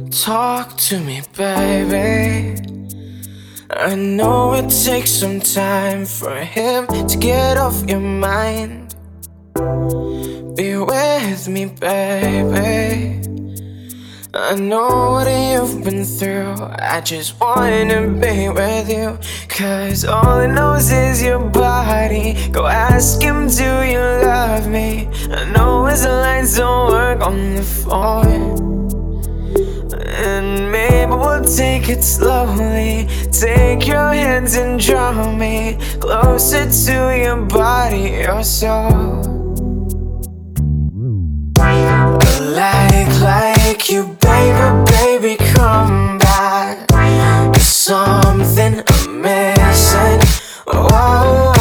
Talk to me, baby. I know it takes some time for him to get off your mind. Be with me, baby. I know what you've been through. I just wanna be with you, 'cause all it knows is your body. Go ask him, do you love me? I know his lines don't work on the phone, and maybe we'll take it slowly. Take your hands and draw me closer to your body, your soul. Like you, baby, baby, come back. There's something I'm missing. Oh,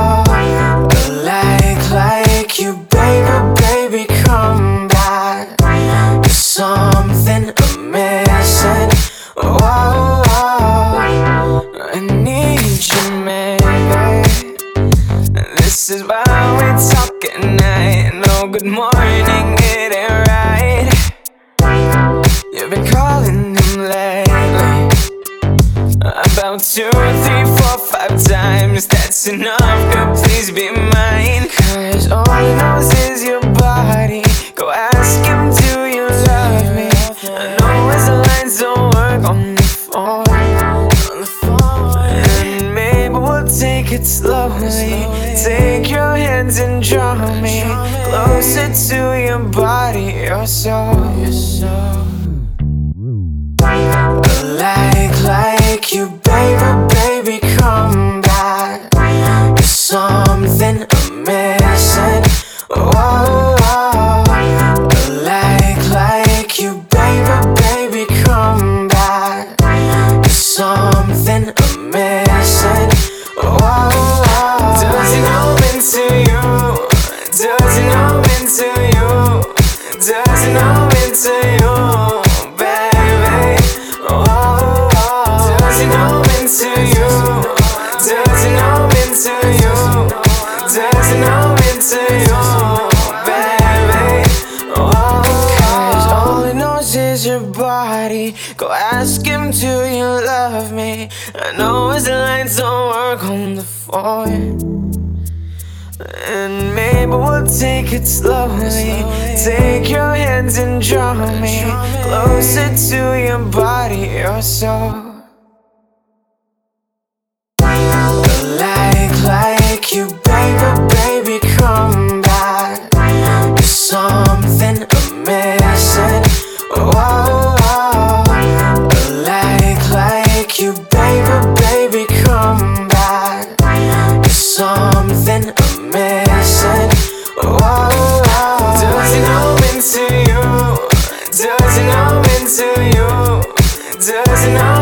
like you, baby, baby, come back. There's something I'm missing. Oh, I need you, maybe. This is why we talk at night. No good morning, it ain't right. You've been calling him lately about 2, 3, 4, 5 times. That's enough, girl, please be mine. 'Cause all he knows is your body. Go ask him, do you love me? I know his lines don't work on the phone, and maybe we'll take it slowly. Take your hands and draw me closer to your body, your soul. Like you, baby, baby, come back. There's something I'm missing. Oh, like you, baby, baby, come back. There's something I'm missing. Oh, does he know I'm into you? Does he know I'm into you? Does he know I'm into you? Your body. Go ask him, do you love me? I know his lines don't work on the phone, and maybe we'll take it slowly. Take your hands and draw me closer to your body, your soul. Like you, baby, baby, come back. There's something I'm missing. Oh, like you, baby, baby, come back. There's something I'm missing. Oh, does he know I'm into you? Does he know I'm into you? Does he know